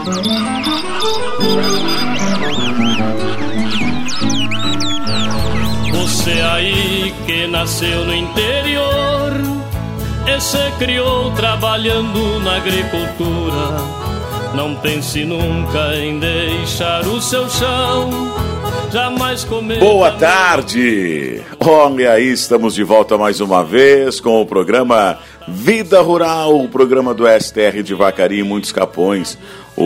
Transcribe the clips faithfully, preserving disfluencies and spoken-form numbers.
Você aí que nasceu no interior e se criou trabalhando na agricultura, não pense nunca em deixar o seu chão, jamais comer. Boa tarde! Olha aí, estamos de volta mais uma vez com o programa Vida Rural, o programa do S T R de Vacaria e Muitos Capões.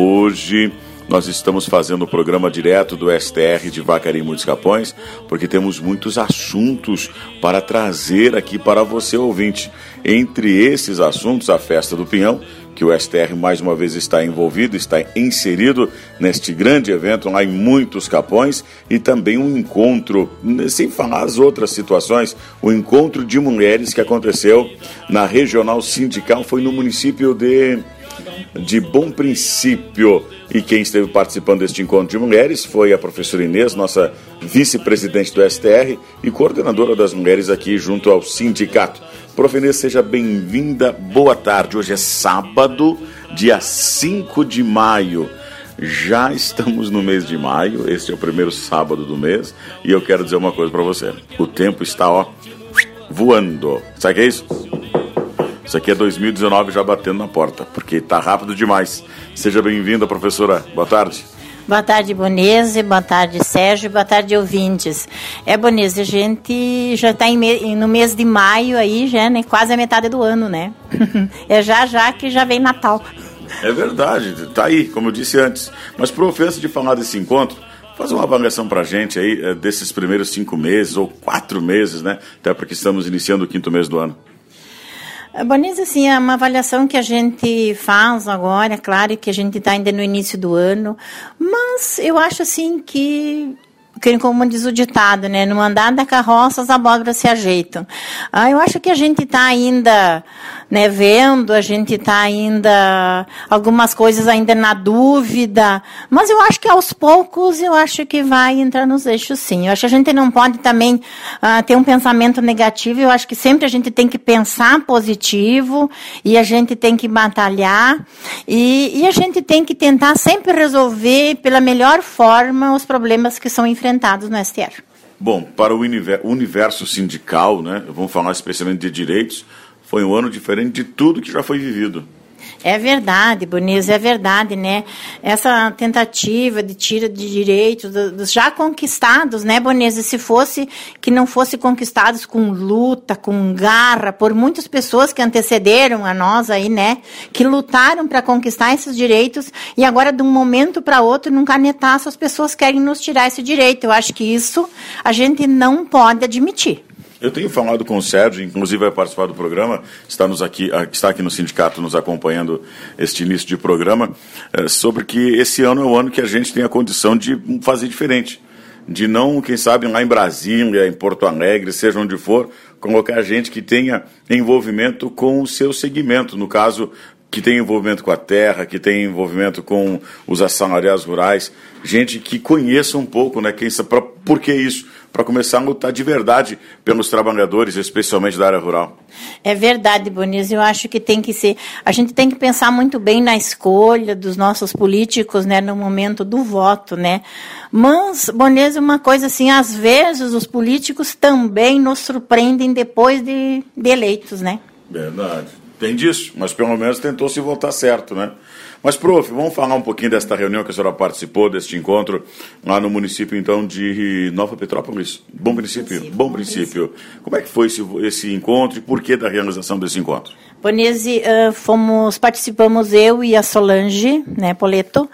Hoje nós estamos fazendo o programa direto do S T R de Vacaria e Muitos Capões, porque temos muitos assuntos para trazer aqui para você, ouvinte. Entre esses assuntos, a Festa do Pinhão, que o S T R mais uma vez está envolvido, está inserido neste grande evento lá em Muitos Capões, e também um encontro, sem falar as outras situações, o encontro de mulheres que aconteceu na Regional Sindical, foi no município de... de Bom Princípio, e quem esteve participando deste encontro de mulheres foi a professora Inês, nossa vice-presidente do S T R e coordenadora das mulheres aqui junto ao sindicato. Prof. Inês, seja bem-vinda, boa tarde. Hoje é sábado, dia cinco de maio, já estamos no mês de maio, este é o primeiro sábado do mês, e eu quero dizer uma coisa para você, o tempo está, ó, voando. Sabe o que é isso? Isso aqui é dois mil e dezenove já batendo na porta, porque está rápido demais. Seja bem-vinda, professora. Boa tarde. Boa tarde, Bonese. Boa tarde, Sérgio. Boa tarde, ouvintes. É, Bonese, a gente já está no mês de maio aí, já, né? Quase a metade do ano, né? É já já que já vem Natal. É verdade, tá aí, como eu disse antes. Mas, prof, antes de falar desse encontro, faz uma avaliação pra gente aí desses primeiros cinco meses, ou quatro meses, né? Até porque estamos iniciando o quinto mês do ano. Bonise, assim, é uma avaliação que a gente faz agora, é claro que a gente está ainda no início do ano, mas eu acho assim que, que como diz o ditado, né, no andar da carroça as abóboras se ajeitam. Ah, eu acho que a gente está ainda, né, vendo, a gente está ainda, algumas coisas ainda na dúvida, mas eu acho que aos poucos, eu acho que vai entrar nos eixos sim. Eu acho que a gente não pode também uh, ter um pensamento negativo, eu acho que sempre a gente tem que pensar positivo, e a gente tem que batalhar, e, e a gente tem que tentar sempre resolver pela melhor forma os problemas que são enfrentados no S T R. Bom, para o universo sindical, né, vamos falar especialmente de direitos, foi um ano diferente de tudo que já foi vivido. É verdade, Bonise, é verdade, né? Essa tentativa de tira de direitos dos já conquistados, né, Bonise? Se fosse que não fosse conquistados com luta, com garra, por muitas pessoas que antecederam a nós aí, né? Que lutaram para conquistar esses direitos e agora, de um momento para outro, num canetaço, as pessoas querem nos tirar esse direito. Eu acho que isso a gente não pode admitir. Eu tenho falado com o Sérgio, inclusive vai participar do programa, está, nos aqui, está aqui no sindicato nos acompanhando este início de programa, é, sobre que esse ano é o ano que a gente tem a condição de fazer diferente. De não, quem sabe, lá em Brasília, em Porto Alegre, seja onde for, colocar gente que tenha envolvimento com o seu segmento, no caso, que tem envolvimento com a terra, que tem envolvimento com os assalariados rurais, gente que conheça um pouco, né, quem sabe, pra, por que isso? Para começar a lutar de verdade pelos trabalhadores, especialmente da área rural. É verdade, Bonise, eu acho que tem que ser, a gente tem que pensar muito bem na escolha dos nossos políticos, né, no momento do voto, né, mas, Bonise, uma coisa assim, às vezes os políticos também nos surpreendem depois de, de eleitos, né. Verdade, tem disso, mas pelo menos tentou se votar certo, né. Mas, prof, vamos falar um pouquinho desta reunião que a senhora participou, deste encontro, lá no município, então, de Nova Petrópolis. Bom Princípio. Bom, bom princípio. princípio. Como é que foi esse, esse encontro e por que da realização desse encontro? Bonise, uh, fomos, participamos eu e a Solange, né, Poleto.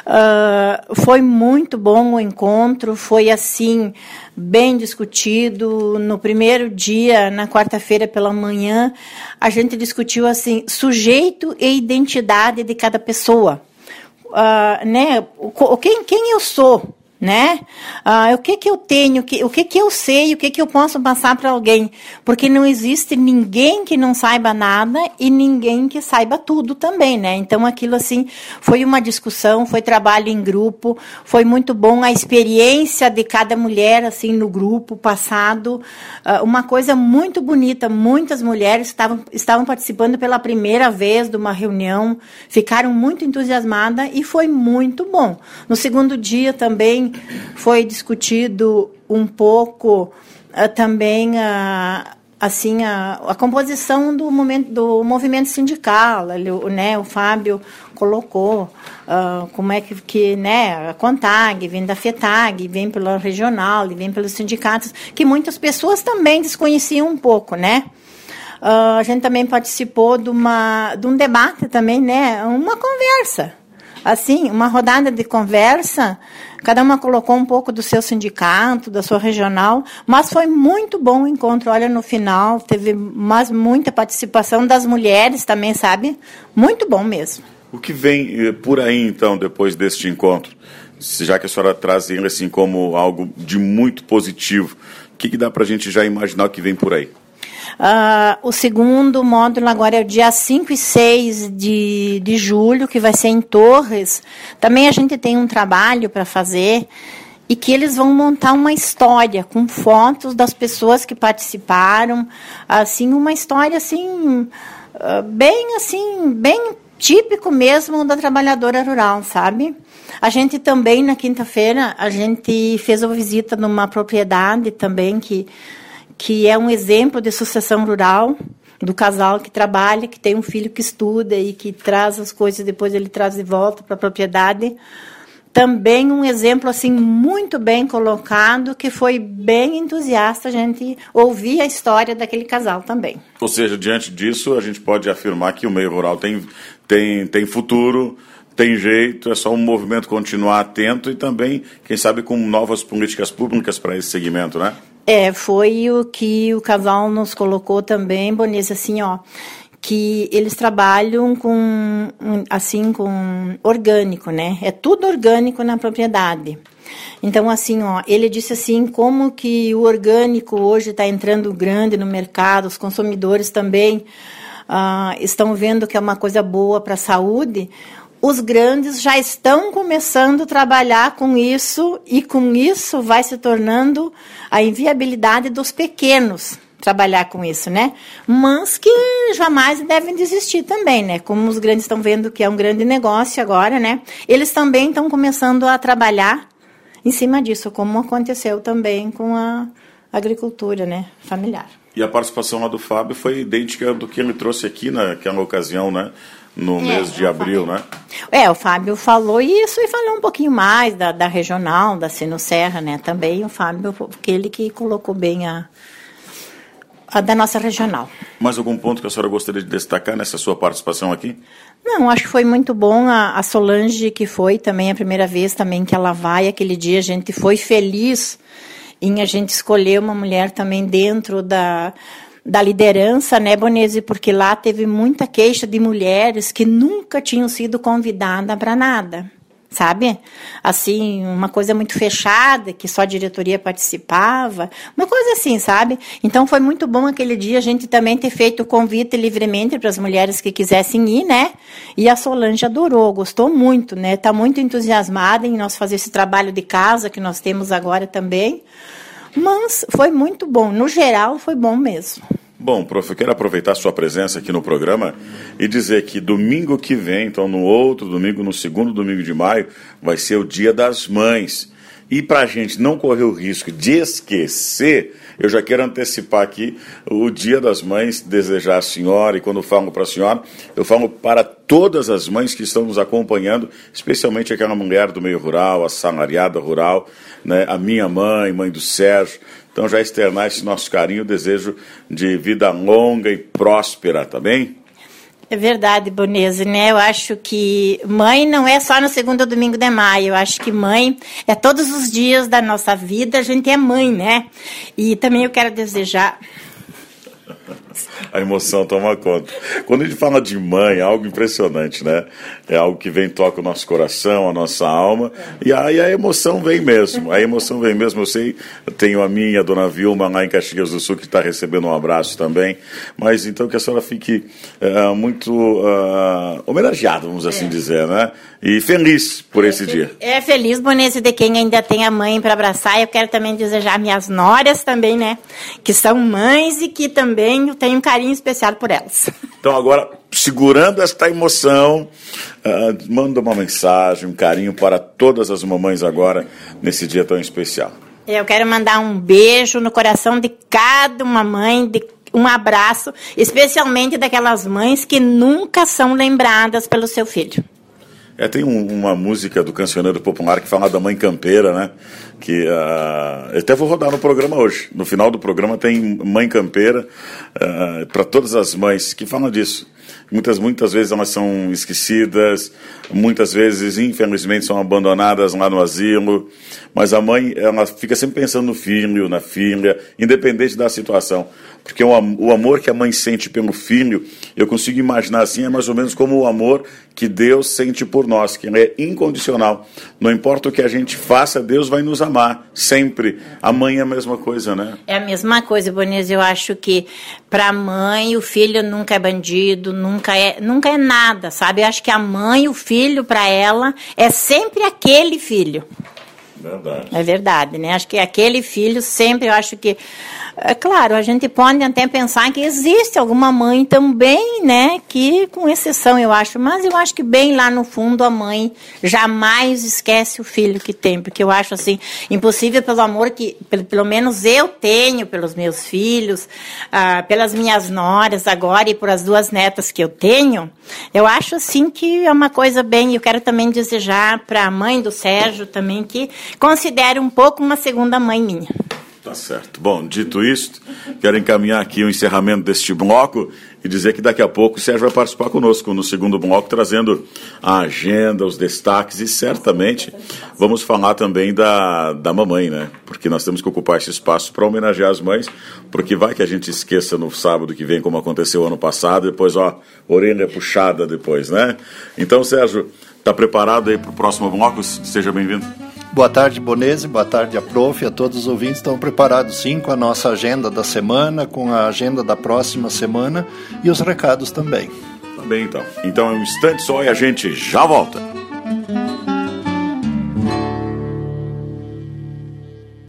Uh, foi muito bom o encontro, foi assim, bem discutido. No primeiro dia, na quarta-feira pela manhã, a gente discutiu assim, sujeito e identidade de cada pessoa. Uh, né, quem, quem eu sou? né? Ah, o que que eu tenho, o que, o que que eu sei, o que que eu posso passar para alguém? Porque não existe ninguém que não saiba nada e ninguém que saiba tudo também, né? Então, aquilo, assim, foi uma discussão, foi trabalho em grupo, foi muito bom a experiência de cada mulher, assim, no grupo passado, ah, uma coisa muito bonita, muitas mulheres estavam, estavam participando pela primeira vez de uma reunião, ficaram muito entusiasmadas e foi muito bom. No segundo dia também foi discutido um pouco uh, também uh, assim a, a composição do, momento, do movimento sindical. Ele, né, o Fábio colocou uh, como é que, que né, a CONTAG vem da FETAG, vem pela regional, vem pelos sindicatos, que muitas pessoas também desconheciam um pouco, né? Uh, a gente também participou de, uma, de um debate também, né, uma conversa. Assim, uma rodada de conversa, cada uma colocou um pouco do seu sindicato, da sua regional, mas foi muito bom o encontro. Olha, no final, teve mais, muita participação das mulheres também, sabe? Muito bom mesmo. O que vem por aí, então, depois deste encontro? Já que a senhora traz ele assim como algo de muito positivo, o que, que dá para a gente já imaginar o que vem por aí? Uh, o segundo módulo agora é o dia cinco e seis de, de julho, que vai ser em Torres. Também a gente tem um trabalho para fazer e que eles vão montar uma história com fotos das pessoas que participaram, assim, uma história assim, uh, bem assim, bem típico mesmo da trabalhadora rural, sabe? A gente também, na quinta-feira, a gente fez uma visita numa propriedade também que que é um exemplo de sucessão rural, do casal que trabalha, que tem um filho que estuda e que traz as coisas, depois ele traz de volta para a propriedade. Também um exemplo assim muito bem colocado, que foi bem entusiasta a gente ouvir a história daquele casal também. Ou seja, diante disso, a gente pode afirmar que o meio rural tem, tem, tem futuro, tem jeito, é só um movimento continuar atento e também, quem sabe, com novas políticas públicas para esse segmento, né? É, foi o que o casal nos colocou também, Bonisa, assim, ó, que eles trabalham com, assim, com orgânico, né? É tudo orgânico na propriedade. Então, assim, ó, ele disse assim, como que o orgânico hoje está entrando grande no mercado, os consumidores também ah, estão vendo que é uma coisa boa para a saúde. Os grandes já estão começando a trabalhar com isso e com isso vai se tornando a inviabilidade dos pequenos trabalhar com isso, né? Mas que jamais devem desistir também, né? Como os grandes estão vendo que é um grande negócio agora, né? Eles também estão começando a trabalhar em cima disso, como aconteceu também com a agricultura, né, familiar. E a participação lá do Fábio foi idêntica do que ele trouxe aqui naquela ocasião, né? No é, mês de abril, Fábio, né? É, o Fábio falou isso e falou um pouquinho mais da, da regional, da Sino-Serra, né? Também o Fábio, aquele que colocou bem a, a da nossa regional. Mais algum ponto que a senhora gostaria de destacar nessa sua participação aqui? Não, acho que foi muito bom a, a Solange, que foi também a primeira vez também que ela vai. Aquele dia a gente foi feliz em a gente escolher uma mulher também dentro da... da liderança, né, Bonese, porque lá teve muita queixa de mulheres que nunca tinham sido convidadas para nada, sabe? Assim, uma coisa muito fechada, que só a diretoria participava, uma coisa assim, sabe? Então foi muito bom aquele dia a gente também ter feito o convite livremente para as mulheres que quisessem ir, né? E a Solange adorou, gostou muito, né? Está muito entusiasmada em nós fazer esse trabalho de casa que nós temos agora também. Mas foi muito bom. No geral, foi bom mesmo. Bom, prof, eu quero aproveitar a sua presença aqui no programa e dizer que domingo que vem, então no outro domingo, no segundo domingo de maio, vai ser o Dia das Mães. E para a gente não correr o risco de esquecer, eu já quero antecipar aqui o Dia das Mães, desejar à senhora, e quando eu falo para a senhora, eu falo para todas as mães que estão nos acompanhando, especialmente aquela mulher do meio rural, assalariada rural, né, a minha mãe, mãe do Sérgio. Então já externar esse nosso carinho, desejo de vida longa e próspera, tá bem? É verdade, Bonese, né? Eu acho que mãe não é só no segundo domingo de maio. Eu acho que mãe é todos os dias da nossa vida, a gente é mãe, né? E também eu quero desejar A emoção toma conta. Quando a gente fala de mãe, é algo impressionante, né? É algo que vem, toca o nosso coração, a nossa alma, e aí a emoção vem mesmo. A emoção vem mesmo. Eu sei, eu tenho a minha, a dona Vilma, lá em Caxias do Sul, que está recebendo um abraço também. Mas então que a senhora fique uh, muito uh, homenageada, vamos assim é. dizer, né? E feliz por esse é, dia. É feliz, Bonese, de quem ainda tem a mãe para abraçar. Eu quero também desejar minhas noras também, né? Que são mães e que também eu tenho um carinho especial por elas. Então agora, segurando esta emoção, uh, manda uma mensagem, um carinho para todas as mamães agora, nesse dia tão especial. Eu quero mandar um beijo no coração de cada uma mãe, de um abraço, especialmente daquelas mães que nunca são lembradas pelo seu filho. É, tem um, uma música do cancioneiro popular que fala da mãe campeira, né? Que uh, eu até vou rodar no programa hoje. No final do programa tem mãe campeira uh, para todas as mães que falam disso. Muitas, muitas vezes elas são esquecidas, muitas vezes, infelizmente, são abandonadas lá no asilo. Mas a mãe, ela fica sempre pensando no filho, na filha, independente da situação. Porque o, o amor que a mãe sente pelo filho, eu consigo imaginar assim, é mais ou menos como o amor que Deus sente por nós, que ele é incondicional. Não importa o que a gente faça, Deus vai nos amar, sempre. A mãe é a mesma coisa, né? É a mesma coisa, Bonese. Eu acho que para a mãe, o filho nunca é bandido, nunca é, nunca é nada, sabe? Eu acho que a mãe, o filho, para ela, é sempre aquele filho. Verdade. É verdade, né? Acho que aquele filho sempre, eu acho que... É claro, a gente pode até pensar que existe alguma mãe também, né? Que, com exceção, eu acho. Mas eu acho que bem lá no fundo a mãe jamais esquece o filho que tem. Porque eu acho, assim, impossível pelo amor que, pelo, pelo menos eu tenho pelos meus filhos, ah, pelas minhas noras agora e por as duas netas que eu tenho. Eu acho, assim, que é uma coisa bem... Eu quero também desejar para a mãe do Sérgio também que considere um pouco uma segunda mãe minha. Tá certo. Bom, dito isto, quero encaminhar aqui o encerramento deste bloco e dizer que daqui a pouco o Sérgio vai participar conosco no segundo bloco, trazendo a agenda, os destaques e certamente vamos falar também da, da mamãe, né? Porque nós temos que ocupar esse espaço para homenagear as mães, porque vai que a gente esqueça no sábado que vem, como aconteceu ano passado, depois, ó, orelha puxada depois, né? Então, Sérgio, tá preparado aí para o próximo bloco? Seja bem-vindo. Boa tarde, Bonese, boa tarde a prof, a todos os ouvintes. Estão preparados sim com a nossa agenda da semana, com a agenda da próxima semana e os recados também. Tá bem, então. Então é um instante só e a gente já volta.